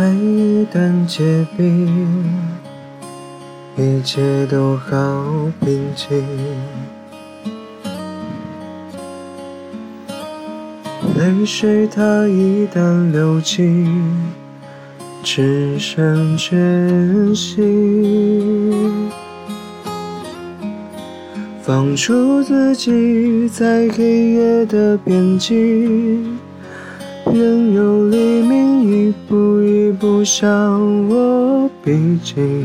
一旦结冰，一切都好平静。泪水它一旦流尽，只剩决心。放逐自己在黑夜的边境，任由黎明一步一步向我逼近。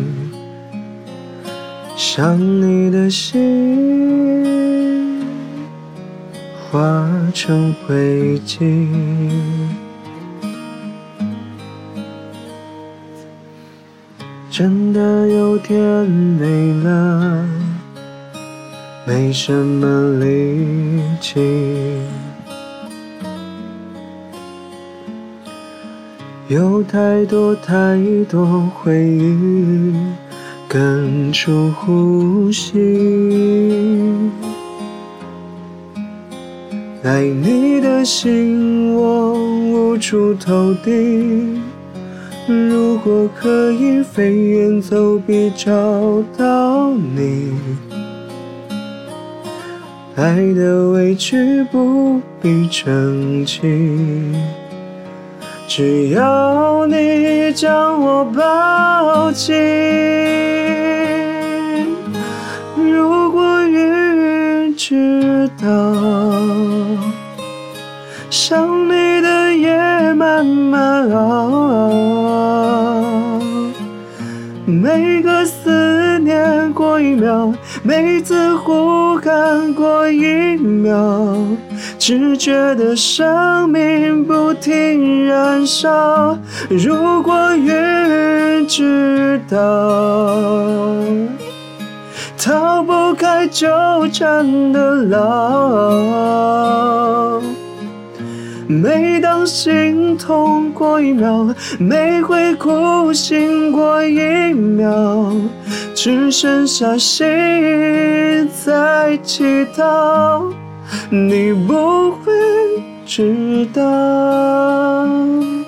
想你的心化成灰烬，真的有点累了，没什么力气，有太多回忆哽住呼吸。爱你的心我无处投递，如果可以飞檐走壁找到你，爱的委屈不必澄清，只要你将我抱紧。如果云知道想你的夜慢慢熬，每个思念过一秒，每次呼喊过一秒，只觉得生命不停燃烧。如果云知道逃不开纠缠的牢，每当心痛过一秒，每回哭醒过一秒，只剩下心在祈祷，你不会知道。